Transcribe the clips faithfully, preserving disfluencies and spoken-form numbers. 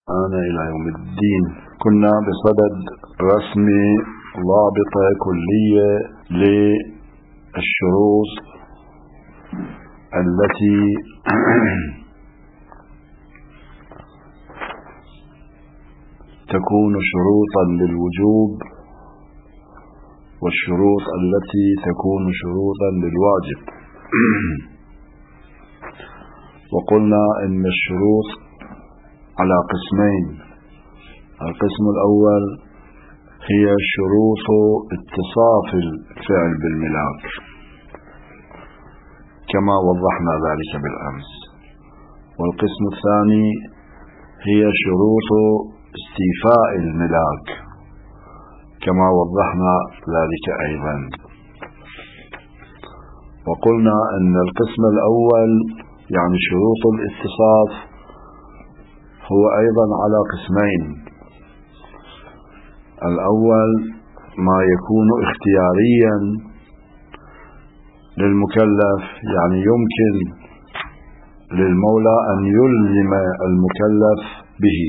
أنا إلى يوم الدين. كنا بصدد رسم ضابطة كلية للشروط التي تكون شروطا للوجوب والشروط التي تكون شروطا للواجب. وقلنا إن الشروط على قسمين. القسم الأول هي شروط اتصاف الفعل بالملاك كما وضحنا ذلك بالأمس، والقسم الثاني هي شروط استيفاء الملاك كما وضحنا ذلك أيضا. وقلنا أن القسم الأول يعني شروط الاتصاف هو أيضا على قسمين. الأول ما يكون اختياريا للمكلف، يعني يمكن للمولى أن يلزم المكلف به،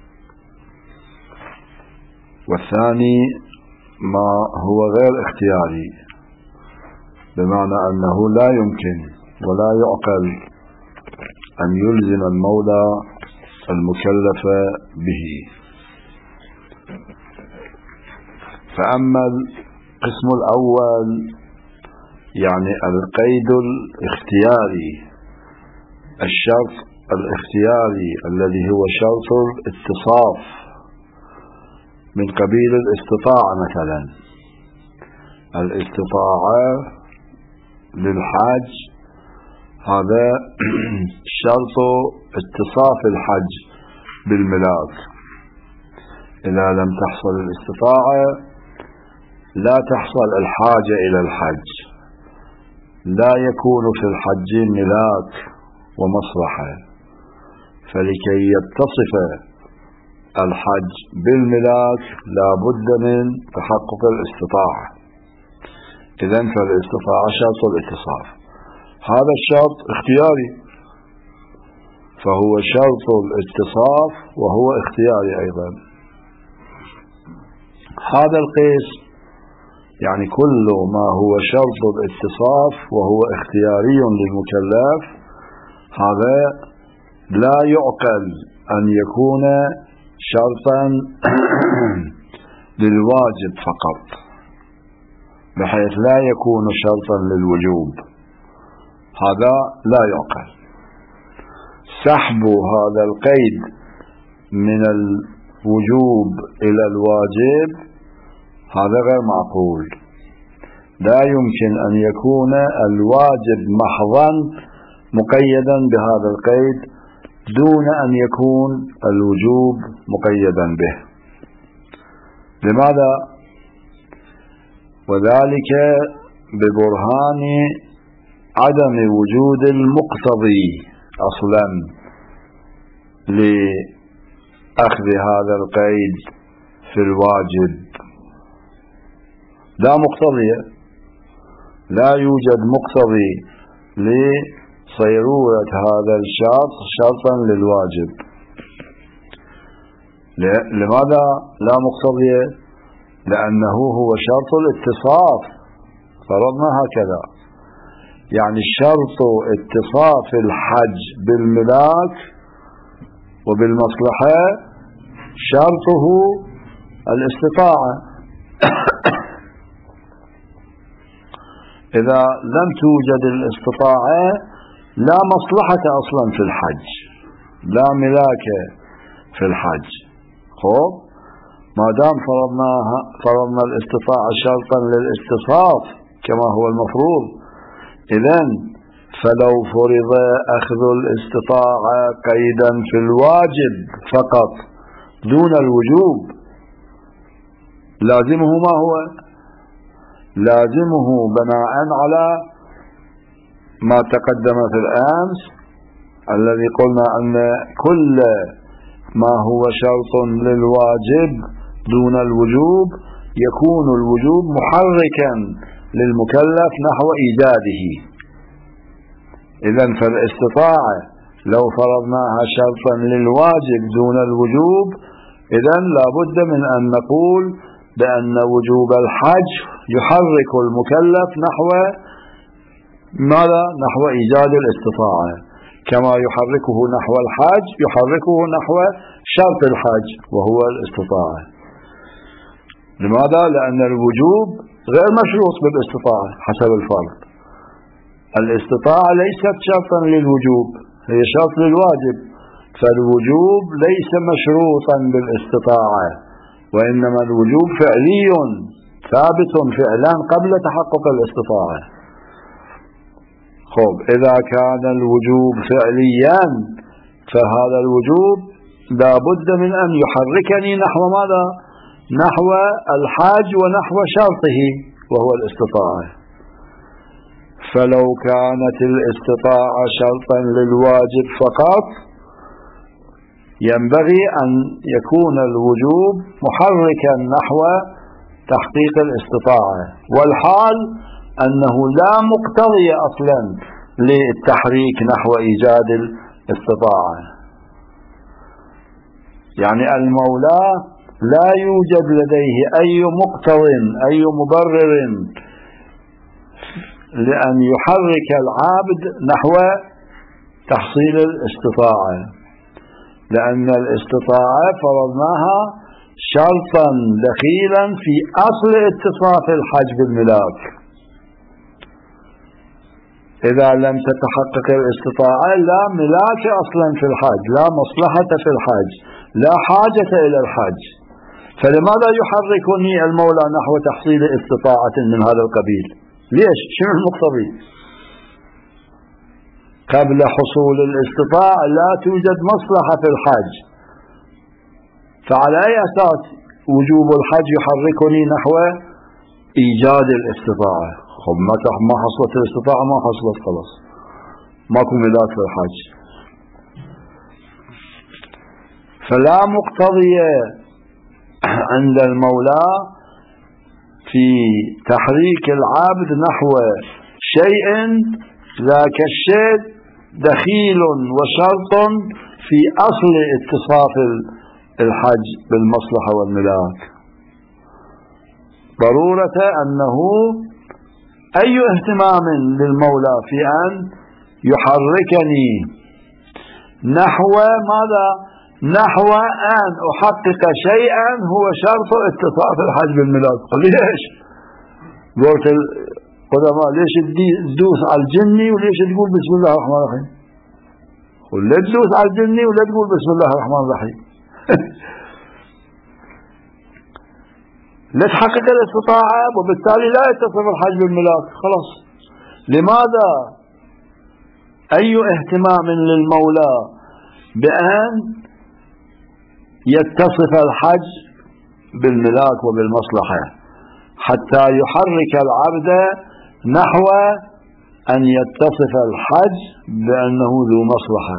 والثاني ما هو غير اختياري، بمعنى أنه لا يمكن ولا يعقل أن يلزم المولى المكلف به. فأما القسم الأول يعني القيد الاختياري، الشرط الاختياري الذي هو شرط الاتصاف من قبيل الاستطاعة، مثلا الاستطاعة للحج هذا شرط اتصاف الحج بالملاك. إذا لم تحصل الاستطاعة لا تحصل الحاجة إلى الحج، لا يكون في الحج ملاك ومصلحة، فلكي يتصف الحج بالملاك لا بد من تحقق الاستطاعة. إذن فالاستطاعة شرط الاتصاف، هذا الشرط اختياري، فهو شرط الاتصاف وهو اختياري أيضا. هذا القسم يعني كل ما هو شرط الاتصاف وهو اختياري للمكلف، هذا لا يعقل أن يكون شرطا للواجب فقط، بحيث لا يكون شرطا للوجوب، هذا لا يعقل. سحب هذا القيد من الوجوب إلى الواجب هذا غير معقول. لا يمكن أن يكون الواجب محضا مقيدا بهذا القيد دون أن يكون الوجوب مقيدا به. لماذا؟ وذلك ببرهان عدم وجود المقتضي أصلا لأخذ هذا القيد في الواجب. لا مقتضي، لا يوجد مقتضي لصيرورة هذا الشرط شرطا للواجب. لماذا لا مقتضي؟ لأنه هو شرط الاتصاف، فرضنا هكذا، يعني شرط اتصاف الحج بالملاك وبالمصلحة شرطه الاستطاعة. إذا لم توجد الاستطاعة لا مصلحة أصلا في الحج، لا ملاك في الحج. خب ما دام فرضناها فرضنا الاستطاعة شرطا للاتصاف كما هو المفروض، إذن فلو فرض أخذ الاستطاعة قيدا في الواجب فقط دون الوجوب، لازمه ما هو؟ لازمه بناء على ما تقدم في الأمس الذي قلنا أن كل ما هو شرط للواجب دون الوجوب يكون الوجوب محركا للمكلف نحو إيجاده. إذن فالاستطاعة لو فرضناها شرطا للواجب دون الوجوب إذن لابد من أن نقول بأن وجوب الحج يحرك المكلف نحو ماذا؟ نحو إيجاد الاستطاعة، كما يحركه نحو الحج يحركه نحو شرط الحج وهو الاستطاعة. لماذا؟ لأن الوجوب غير مشروط بالاستطاعة حسب الفرض. الاستطاعة ليست شرطا للوجوب، هي شرط للواجب، فالوجوب ليس مشروطا بالاستطاعة، وإنما الوجوب فعلي ثابت فعلا قبل تحقق الاستطاعة. خب إذا كان الوجوب فعليا فهذا الوجوب لا بد من أن يحركني نحو ماذا؟ نحو الحاج ونحو شرطه وهو الاستطاعة. فلو كانت الاستطاعة شرطا للواجب فقط ينبغي أن يكون الوجوب محركا نحو تحقيق الاستطاعة، والحال أنه لا مقتضي أصلا للتحريك نحو إيجاد الاستطاعة. يعني المولى لا يوجد لديه أي مقتض أي مبرر لأن يحرك العابد نحو تحصيل الاستطاعة، لأن الاستطاعة فرضناها شرطا دخيلا في أصل اتصاف الحج بالملاك. إذا لم تتحقق الاستطاعة لا ملاك أصلا في الحج، لا مصلحة في الحج، لا حاجة إلى الحج. فلماذا يحركني المولى نحو تحصيل استطاعة من هذا القبيل؟ ليش؟ شنو المقتضي؟ قبل حصول الاستطاعة لا توجد مصلحة في الحج، فعلى أي أساس وجوب الحج يحركني نحو إيجاد الاستطاعة؟ خب ما حصلت الاستطاعة ما حصلت خلاص، ماكو ملاك في الحج. فلا مقتضي عند المولى في تحريك العبد نحو شيء ذاك الشيء دخيل وشرط في أصل اتصاف الحج بالمصلحة والملاك. ضرورة أنه أي اهتمام للمولى في أن يحركني نحو ماذا؟ نحو أن أحقق شيئا هو شرط اتصاف الحج بالملاك. ليش؟ قلت القدماء ليش تدوس على الجني وليش تقول بسم الله الرحمن الرحيم؟ ولا تدوس على الجني ولا تقول بسم الله الرحمن الرحيم. لا تحقق الاستطاعة وبالتالي لا يتصف الحج بالملاك خلاص. لماذا؟ أي اهتمام للمولى بأن يتصف الحج بالملاك وبالمصلحة حتى يحرك العبد نحو أن يتصف الحج بأنه ذو مصلحة،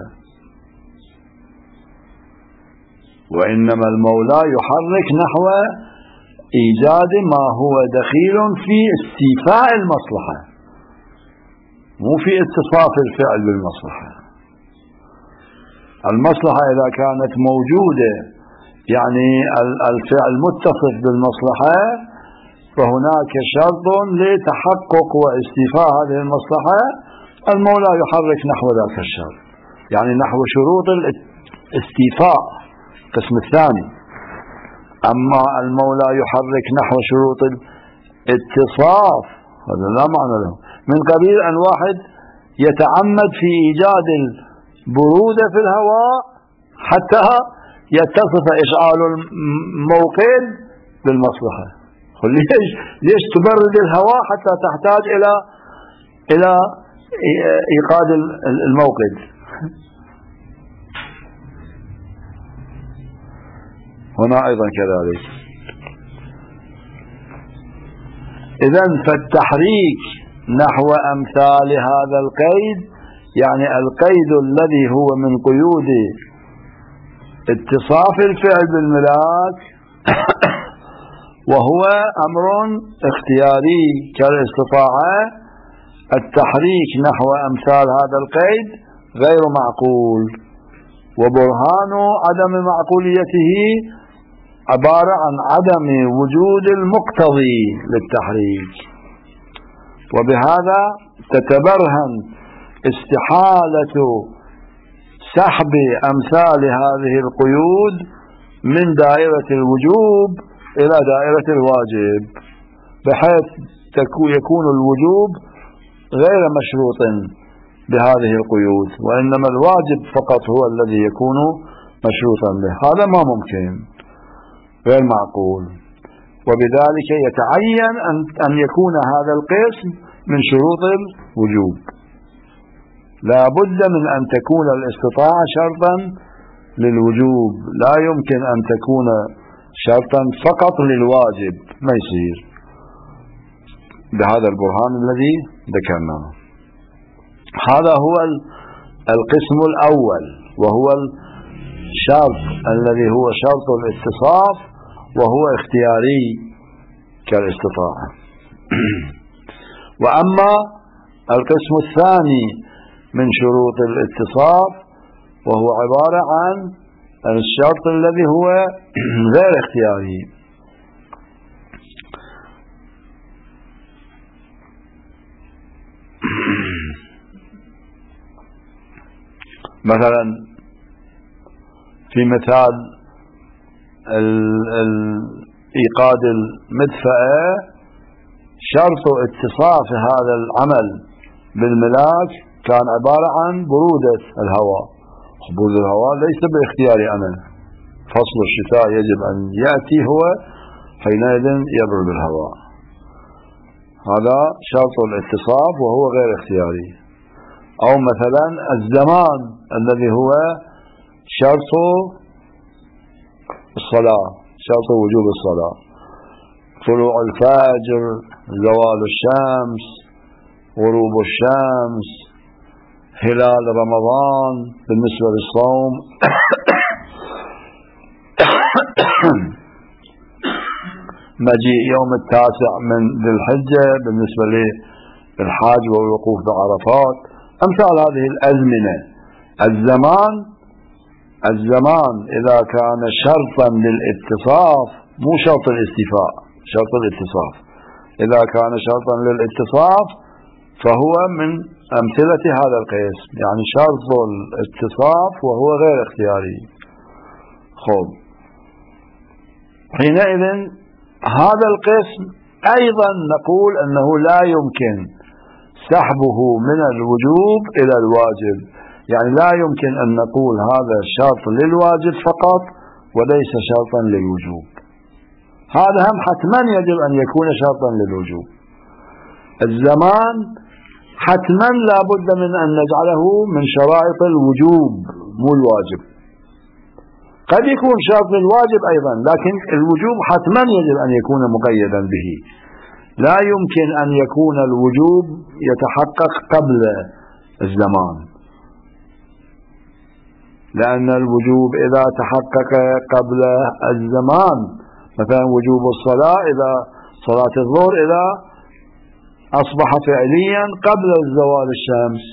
وإنما المولى يحرك نحو إيجاد ما هو دخيل في استيفاء المصلحة، مو في اتصاف الفعل بالمصلحة. المصلحة إذا كانت موجودة يعني الفعل متصف بالمصلحة فهناك شرط لتحقق واستيفاء هذه المصلحة، المولى يحرك نحو ذاك الشرط، يعني نحو شروط الاستيفاء القسم الثاني. أما المولى يحرك نحو شروط الاتصاف هذا لا معنى له، من قبيل أن واحد يتعمد في إيجاد البرودة في الهواء حتى يتصف إشعال الموقد بالمصلحة. ليش ليش تبرد الهواء حتى تحتاج إلى إلى إيقاد الموقد؟ هنا أيضا كذلك. إذن فالتحريك نحو أمثال هذا القيد يعني القيد الذي هو من قيود اتصاف الفعل بالملاك وهو أمر اختياري كالاستطاعة، التحريك نحو أمثال هذا القيد غير معقول، وبرهان عدم معقوليته عبارة عن عدم وجود المقتضي للتحريك. وبهذا تتبرهن استحالة سحب أمثال هذه القيود من دائرة الوجوب إلى دائرة الواجب، بحيث يكون الوجوب غير مشروط بهذه القيود، وإنما الواجب فقط هو الذي يكون مشروطا به. هذا ما ممكن، غير معقول. وبذلك يتعين أن يكون هذا القسم من شروط الوجوب. لا بد من أن تكون الاستطاعة شرطا للوجوب، لا يمكن أن تكون شرطا فقط للواجب، ما يصير بهذا البرهان الذي ذكرناه. هذا هو القسم الأول، وهو الشرط الذي هو شرط الاتصاف، وهو اختياري كالاستطاعة. وأما القسم الثاني من شروط الاتصاف، وهو عبارة عن الشرط الذي هو غير اختياري. مثلا في مثال إيقاد المدفأة، شرط اتصاف هذا العمل بالملاك كان عبارة عن برودة الهواء. برودة الهواء ليس باختياري أنا، فصل الشتاء يجب أن يأتي هو حينئذ يبرد الهواء، هذا شرط الاتصاف وهو غير اختياري. أو مثلا الزمان الذي هو شرط الصلاة، شرط وجوب الصلاة، طلوع الفجر، زوال الشمس، غروب الشمس، هلال رمضان بالنسبة للصوم، مجيء يوم التاسع من ذي الحجة بالنسبة للحاج والوقوف بعرفات، أمثال هذه الأزمنة. الزمان الزمان إذا كان شرطا للاتصاف، مو شرط الاستيفاء، شرط الاتصاف، إذا كان شرطا للاتصاف فهو من أمثلة هذا القسم، يعني شرط الاتصاف وهو غير اختياري. خب، حينئذ هذا القسم أيضا نقول أنه لا يمكن سحبه من الوجوب إلى الواجب، يعني لا يمكن أن نقول هذا شرط للواجب فقط وليس شرطا للوجوب. هذا هم حتما يجب أن يكون شرطا للوجوب. الزمان حتما لا بد من أن نجعله من شرائط الوجوب مو الواجب. قد يكون شرط للواجب أيضا، لكن الوجوب حتما يجب أن يكون مقيدا به. لا يمكن أن يكون الوجوب يتحقق قبل الزمان، لأن الوجوب إذا تحقق قبل الزمان، مثلا وجوب الصلاة إذا صلاة الظهر إذا أصبح فعليا قبل زوال الشمس،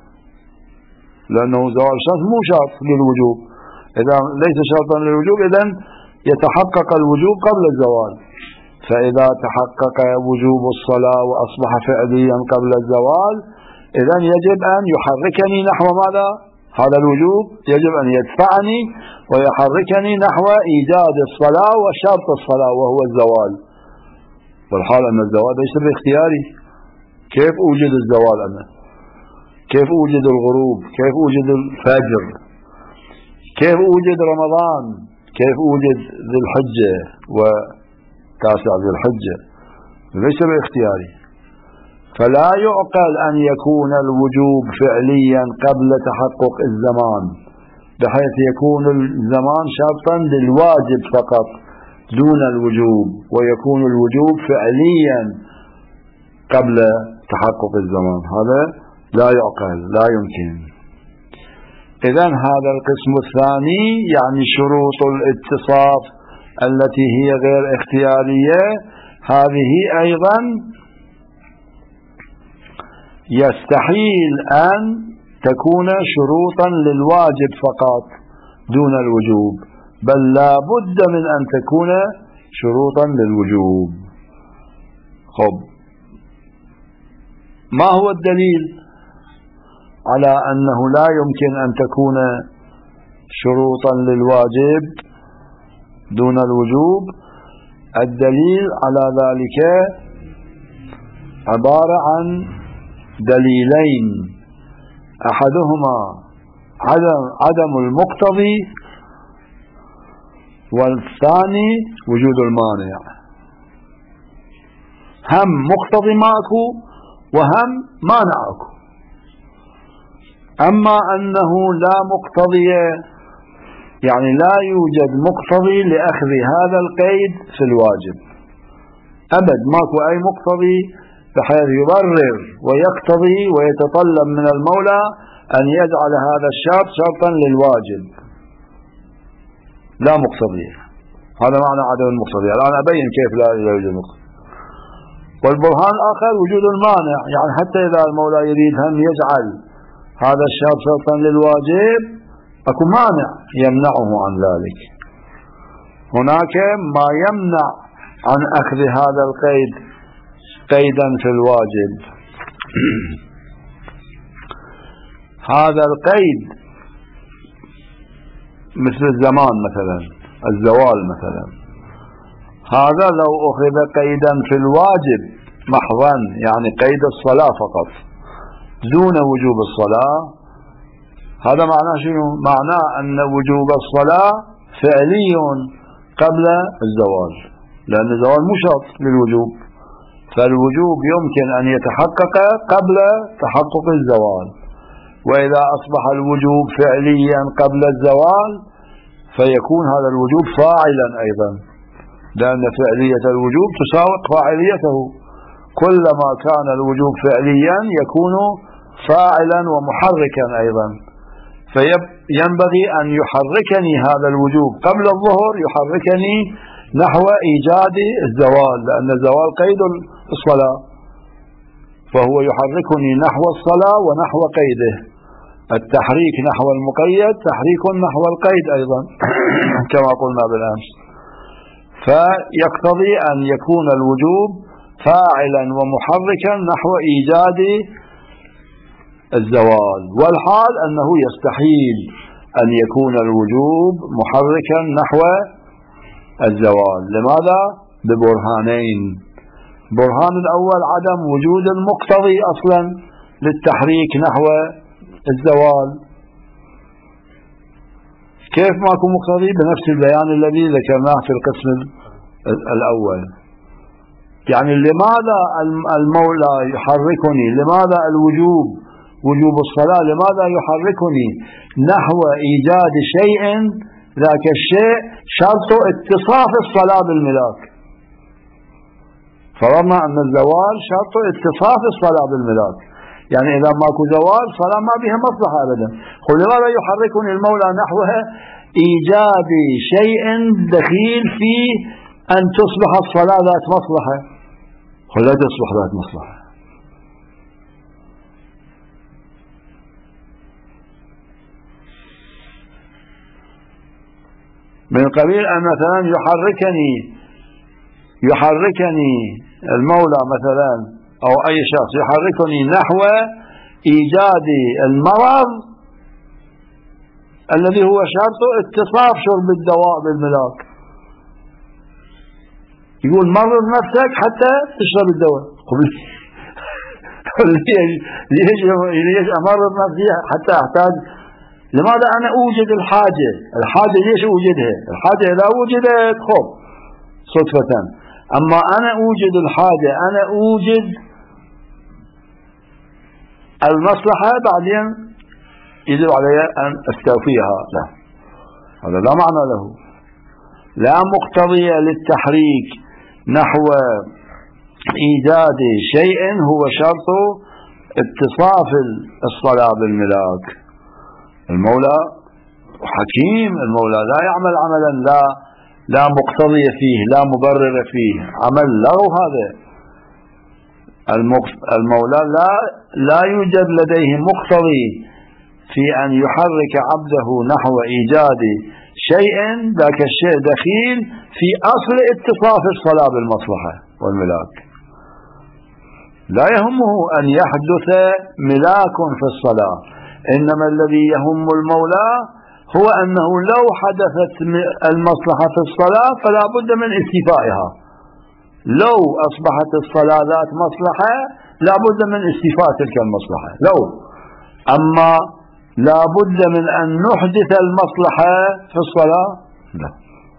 لأنه زوال الشمس مو شرط للوجوب، إذا ليس شرطا للوجوب إذن يتحقق الوجوب قبل الزوال. فإذا تحقق وجوب الصلاة وأصبح فعليا قبل الزوال، إذن يجب أن يحركني نحو ماذا؟ هذا الوجوب يجب أن يدفعني ويحركني نحو إيجاد الصلاة وشرط الصلاة وهو الزوال، والحال أن الزوال ليس باختياري. كيف أوجد الزوال أنا؟ كيف أوجد الغروب؟ كيف أوجد الفجر؟ كيف أوجد رمضان؟ كيف أوجد ذي الحجة وتاسع ذي الحجة؟ ليس باختياري. فلا يعقل أن يكون الوجوب فعليا قبل تحقق الزمان، بحيث يكون الزمان شرطا للواجب فقط دون الوجوب، ويكون الوجوب فعليا قبل تحقق الزمان. هذا لا يعقل، لا يمكن. إذن هذا القسم الثاني، يعني شروط الاتصاف التي هي غير اختيارية، هذه أيضا يستحيل أن تكون شروطا للواجب فقط دون الوجوب، بل لا بد من أن تكون شروطا للوجوب. خب، ما هو الدليل على أنه لا يمكن أن تكون شروطا للواجب دون الوجوب؟ الدليل على ذلك عبارة عن دليلين، أحدهما عدم, عدم المقتضي، والثاني وجود المانع. هم مقتضي ماكو وهم مانع اكو. أما أنه لا مقتضي يعني لا يوجد مقتضي لأخذ هذا القيد في الواجب أبد، ماكو أي مقتضي بحيث يبرر ويقتضي ويتطلب من المولى أن يجعل هذا الشرط شرطا للواجب، لا مقتضي. هذا معنى عدم المقتضي. الآن أبين كيف لا يوجد مقتضي. والبرهان الآخر وجود المانع، يعني حتى إذا المولى يريد أن يجعل هذا الشرط شرطا للواجب أكو مانع يمنعه عن ذلك. هناك ما يمنع عن أخذ هذا القيد قيدا في الواجب. هذا القيد مثل الزمان مثلا، الزوال مثلا، هذا لو أخذ قيدا في الواجب محضا، يعني قيد الصلاة فقط دون وجوب الصلاة، هذا معناه شنو؟ معناه أن وجوب الصلاة فعلي قبل الزوال، لأن الزوال مو شرط للوجوب، فالوجوب يمكن أن يتحقق قبل تحقق الزوال. وإذا أصبح الوجوب فعليا قبل الزوال فيكون هذا الوجوب فاعلا أيضا، لأن فعلية الوجوب تساوق فاعليته. كلما كان الوجوب فعليا يكون فاعلا ومحركا أيضا، فينبغي أن يحركني هذا الوجوب قبل الظهر، يحركني نحو إيجاد الزوال، لأن الزوال قيد الصلاة، فهو يحركني نحو الصلاة ونحو قيده. التحريك نحو المقيد تحريك نحو القيد أيضا كما قلنا بالأمس. فيقتضي أن يكون الوجوب فاعلا ومحركا نحو إيجاد الزوال، والحال أنه يستحيل أن يكون الوجوب محركا نحو الزوال. لماذا؟ ببرهانين. برهان الأول عدم وجود المقتضي أصلا للتحريك نحو الزوال. كيف ماكو مقتضي؟ بنفس البيان الذي ذكرناه في القسم الأول. يعني لماذا المولى يحركني؟ لماذا الوجوب وجوب الصلاة لماذا يحركني نحو إيجاد شيء ذاك الشيء شرط اتصاف الصلاة بالملاك؟ فرضنا أن الزوال شرط اتصاف الصلاة بالملاك، يعني إذا ماكو زوال صلاة ما بها مصلحة أبدا. قل لماذا يحركني المولى نحوها إيجاد شيء دخيل في أن تصبح الصلاة ذات مصلحة؟ قل لا تصبح ذات مصلحة. من قبيل أن مثلا يحركني يحركني المولى مثلا أو أي شخص يحركني نحو إيجاد المرض الذي هو شرط اتصاف شرب الدواء بالملاك. يقول مرض نفسك حتى تشرب الدواء. ليش ليش أمرض نفسي حتى أحتاج؟ لماذا أنا أوجد الحاجة؟ الحاجة ليش أوجدها؟ الحاجة إذا وجدت خب صدفة، أما أنا أوجد الحاجة، أنا أوجد المصلحة بعدين يجب علي أن أستوفيها. لا، هذا لا معنى له. لا مقتضية للتحريك نحو إيجاد شيء هو شرط اتصاف الصلاة بالملاك. المولى حكيم، المولى لا يعمل عملا لا لا مقتضي فيه لا مبرر فيه، عمل له هذا. المولى لا لا يوجد لديه مقتضي في أن يحرك عبده نحو إيجاد شيء ذاك الشيء دخيل في أصل اتصاف الصلاة بالمصلحة والملاك. لا يهمه أن يحدث ملاك في الصلاة، إنما الذي يهم المولى هو أنه لو حدثت المصلحة في الصلاة فلا بد من استيفائها. لو أصبحت الصلاة ذات مصلحة لا بد من استيفاء تلك المصلحة لو، أما لا بد من أن نحدث المصلحة في الصلاة لا.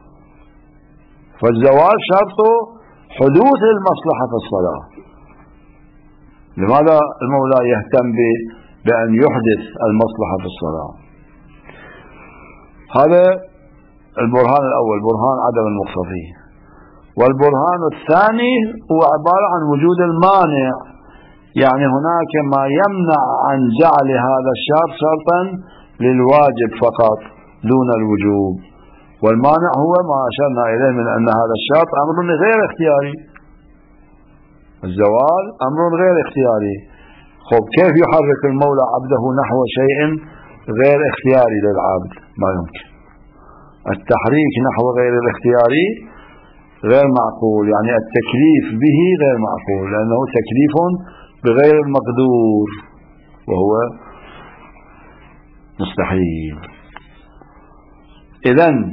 فالزواج شرطه حدوث المصلحة في الصلاة. لماذا المولى يهتم بأن يحدث المصلحة في الصلاة؟ هذا البرهان الأول، برهان عدم المقتضي. والبرهان الثاني هو عبارة عن وجود المانع، يعني هناك ما يمنع عن جعل هذا الشرط شرطا للواجب فقط دون الوجوب، والمانع هو ما أشرنا إليه من أن هذا الشرط أمر غير اختياري. الزوال أمر غير اختياري. خب كيف يحرك المولى عبده نحو شيء غير اختياري للعبد؟ ما يمكن. التحريك نحو غير الاختياري غير معقول، يعني التكليف به غير معقول، لأنه تكليف بغير المقدور وهو مستحيل. إذن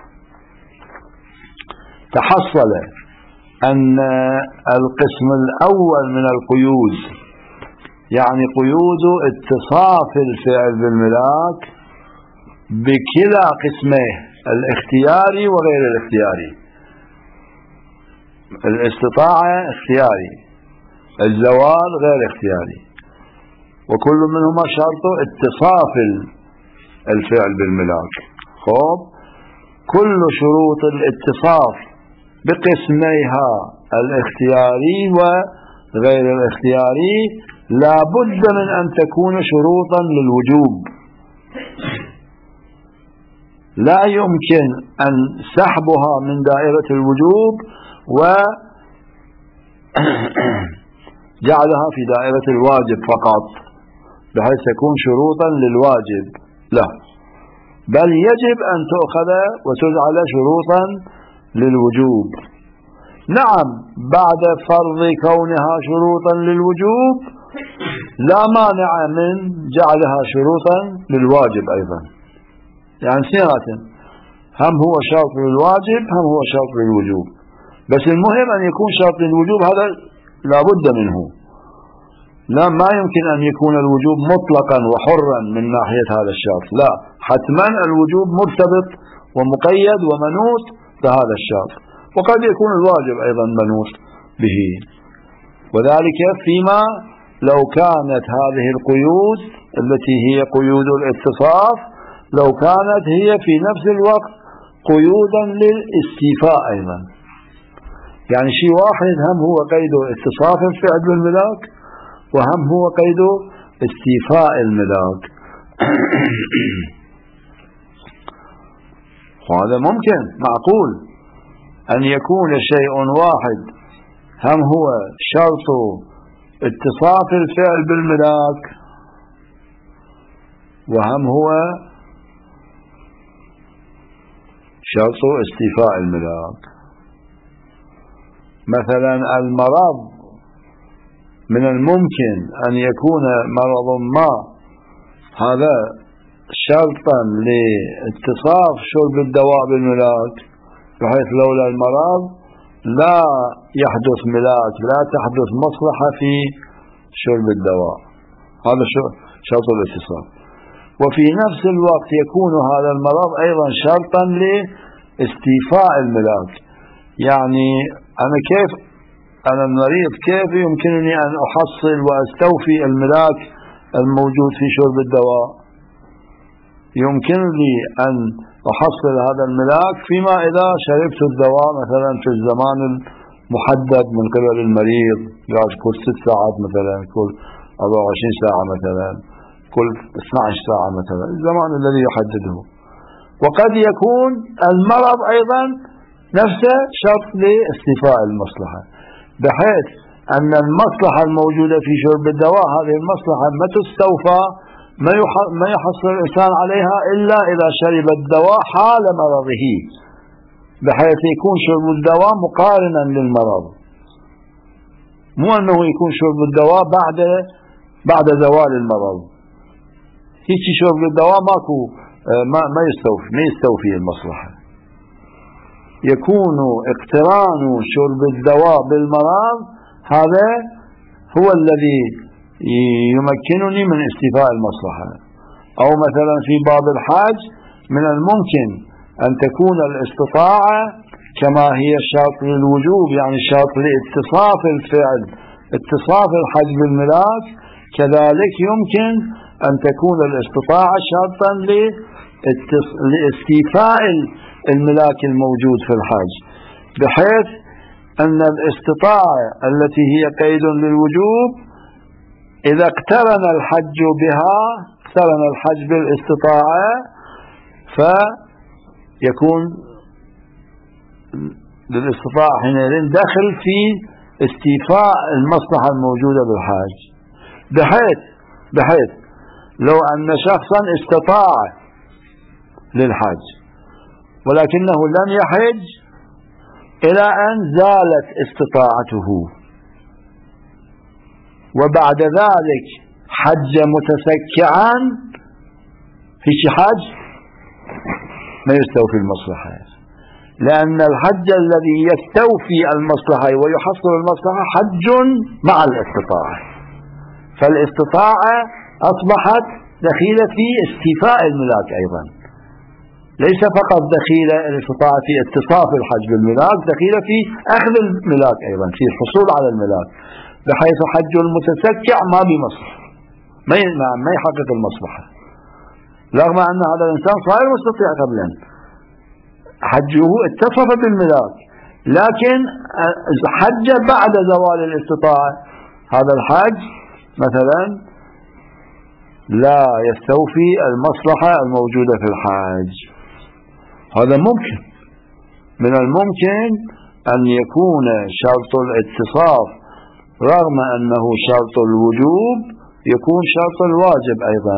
تحصل أن القسم الأول من القيود، يعني قيود اتصاف الفعل بالملاك بكلا قسمه الاختياري وغير الاختياري. الاستطاعة اختياري، الزوال غير اختياري، وكل منهما شرط اتصاف الفعل بالملاك. خب كل شروط الاتصاف بقسميها الاختياري وغير الاختياري لا بد من أن تكون شروطا للوجوب. لا يمكن أن سحبها من دائرة الوجوب وجعلها في دائرة الواجب فقط بحيث تكون شروطا للواجب، لا، بل يجب أن تؤخذ وتجعل شروطا للوجوب. نعم بعد فرض كونها شروطا للوجوب لا مانع من جعلها شروطا للواجب أيضا، يعني سنة هم هو شرط للواجب هم هو شرط للوجوب، بس المهم أن يكون شرط للوجوب هذا لا بد منه. لا، ما يمكن أن يكون الوجوب مطلقا وحرا من ناحية هذا الشرط، لا، حتما الوجوب مرتبط ومقيد ومنوط بهذا الشرط، وقد يكون الواجب أيضا منوط به. وذلك فيما لو كانت هذه القيود التي هي قيود الاتصاف لو كانت هي في نفس الوقت قيودا للاستيفاء أيضا، يعني شيء واحد هم هو قيد اتصاف الفعل بالملاك وهم هو قيد استيفاء الملاك. وهذا ممكن معقول أن يكون شيء واحد هم هو شرط اتصاف الفعل بالملاك وهم هو شرط استيفاء الملاك. مثلا المرض من الممكن أن يكون مرض ما هذا شرطا لاتصاف شرب الدواء بالملاك، بحيث لولا المرض لا يحدث ملاك، لا تحدث مصلحة في شرب الدواء، هذا شرط الاتصاف. وفي نفس الوقت يكون هذا المرض أيضا شرطا لاستيفاء الملاك، يعني أنا كيف أنا المريض كيف يمكنني أن أحصل وأستوفي الملاك الموجود في شرب الدواء؟ يمكن لي أن أحصل هذا الملاك فيما إذا شربت الدواء مثلا في الزمان المحدد من قبل المريض، يعني كل ست ساعات مثلا، كل أربعة وعشرين ساعة مثلا، كل اثنتي عشرة ساعة مثلا، الزمان الذي يحدده. وقد يكون المرض أيضا نفسه شرط لاستيفاء المصلحة، بحيث أن المصلحة الموجودة في شرب الدواء هذه المصلحة ما تستوفى ما يحصل الإنسان عليها إلا إذا شرب الدواء حال مرضه، بحيث يكون شرب الدواء مقارنا للمرض، مو أنه يكون شرب الدواء بعد بعد زوال المرض. هيك شرب الدواء ماكو ما ما يستوفي ما يستوفي المصلحة. يكون اقتران شرب الدواء بالمرض هذا هو الذي يمكنني من استيفاء المصلحة. أو مثلا في باب الحج من الممكن أن تكون الاستطاعة كما هي شرط للوجوب، يعني شرط لاتصاف الفعل، اتصاف الحج بالملاك، كذلك يمكن أن تكون الاستطاعة شرطا لاستيفاء الملاك الموجود في الحج، بحيث أن الاستطاعة التي هي قيد للوجوب إذا اقترن الحج بها، اقترن الحج بالاستطاعة، فيكون للاستطاعة حينئذ دخل في استيفاء المصلحة الموجودة بالحج، بحيث بحيث لو أن شخصا استطاع للحج ولكنه لم يحج إلى أن زالت استطاعته، وبعد ذلك حج متسكعا في حج، ما يستوفي المصلحة، لأن الحج الذي يستوفي المصلحة ويحصل المصلحة حج مع الاستطاعة، فالاستطاعة أصبحت دخيلة في استيفاء الملاك أيضا، ليس فقط دخيلة الاستطاعة في اتصاف الحج بالملاك، دخيلة في أخذ الملاك أيضا، في الحصول على الملاك، بحيث حج المتسكع ما بمصلحة، ما يحقق المصلحة، رغم أن هذا الإنسان صار مستطيع قبلا، حجه اتصف بالملاك، لكن حج بعد زوال الاستطاعة، هذا الحج مثلا لا يستوفي المصلحة الموجودة في الحج. هذا ممكن، من الممكن أن يكون شرط الاتصاف رغم أنه شرط الوجوب يكون شرط الواجب أيضا،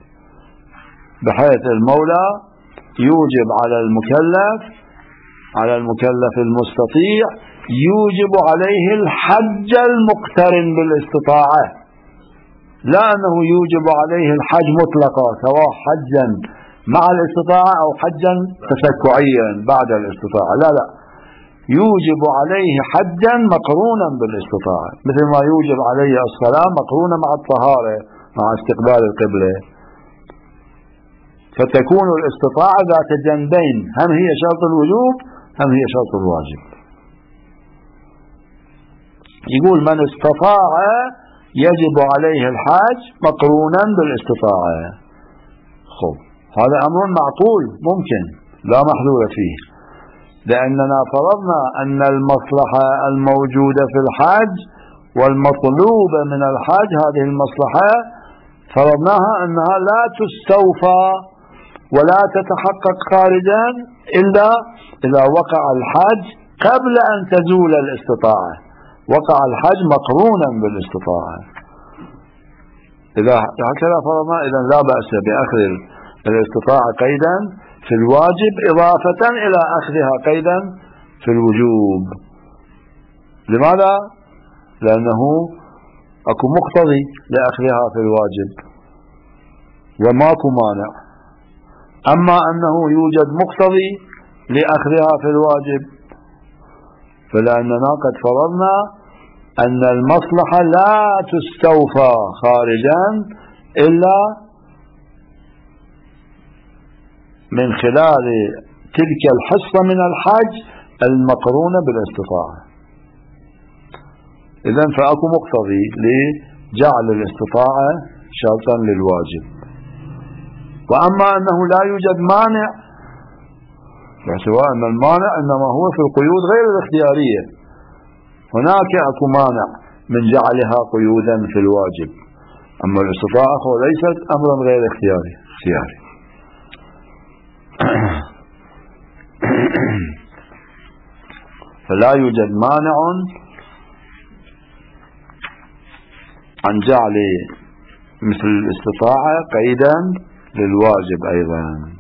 بحيث المولى يوجب على المكلف على المكلف المستطيع يوجب عليه الحج المقترن بالاستطاعة، لا أنه يوجب عليه الحج مطلقا سواء حجا مع الاستطاعة أو حجا تسكعيا بعد الاستطاعة، لا لا، يوجب عليه حجا مقرونا بالاستطاعة، مثل ما يوجب عليه الصلاة مقرونة مع الطهارة مع استقبال القبلة، فتكون الاستطاعة ذات جنبين، هم هي شرط الوجوب هم هي شرط الواجب. يقول من استطاع يجب عليه الحج مقرونا بالاستطاعة. خب هذا أمر معقول ممكن لا محذور فيه، لأننا فرضنا أن المصلحة الموجودة في الحج والمطلوبة من الحج، هذه المصلحة فرضناها أنها لا تستوفى ولا تتحقق خارجا إلا إذا وقع الحج قبل أن تزول الاستطاعة، وقع الحج مقرونا بالاستطاعة. إذا هكذا فرضنا إذن لا بأس بأخذ الاستطاعة قيدا في الواجب إضافة إلى أخذها قيدا في الوجوب. لماذا؟ لأنه أكو مقتضي لأخذها في الواجب وماكو مانع. أما أنه يوجد مقتضي لأخذها في الواجب فلأننا قد فرضنا أن المصلحة لا تستوفى خارجا إلا من خلال تلك الحصة من الحج المقرونة بالاستطاعة. إذن فأكو مقتضي لجعل الاستطاعة شرطا للواجب. وأما أنه لا يوجد مانع، سواء أن المانع إنما هو في القيود غير الاختيارية، هناك أكو مانع من جعلها قيودا في الواجب، أما الاستطاعة ليست أمرا غير اختياري اختياري. فلا يوجد مانع عن جعل مثل الاستطاعة قيدا للواجب أيضا.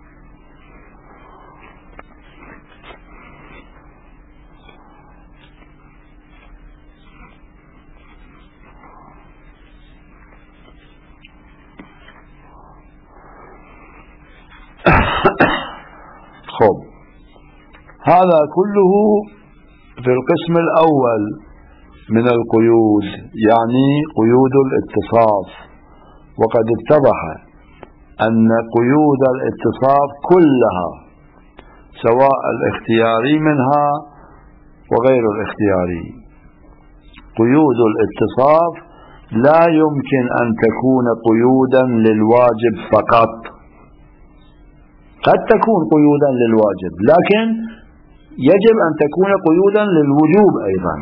خب، هذا كله في القسم الأول من القيود، يعني قيود الاتصاف. وقد اتضح أن قيود الاتصاف كلها سواء الاختياري منها وغير الاختياري، قيود الاتصاف لا يمكن أن تكون قيودا للواجب فقط. قد تكون قيودا للواجب، لكن يجب أن تكون قيودا للوجوب أيضا.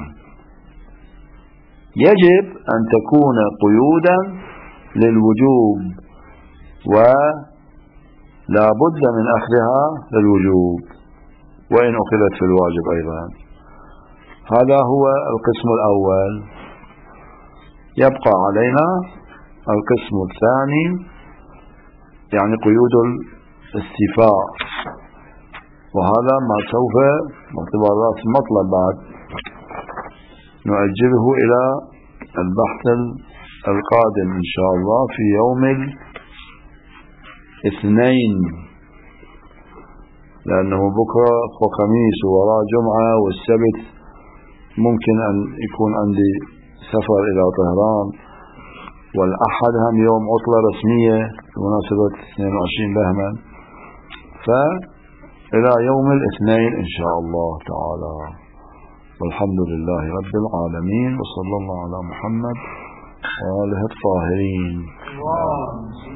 يجب أن تكون قيودا للوجوب ولا بد من أخذها للوجوب وإن أخذت في الواجب أيضا. هذا هو القسم الأول. يبقى علينا القسم الثاني، يعني قيود الاستيفاء، وهذا ما سوف باعتبار المطلب بعد نؤجله إلى البحث القادم إن شاء الله في يوم الاثنين، لأنه بكرة وخميس وراء جمعة، والسبت ممكن أن يكون عندي سفر إلى طهران، والأحد هم يوم عطلة رسمية بمناسبة اثنين وعشرين بهمن، فإلى يوم الاثنين إن شاء الله تعالى. والحمد لله رب العالمين، وصلى الله على محمد وآله الطاهرين.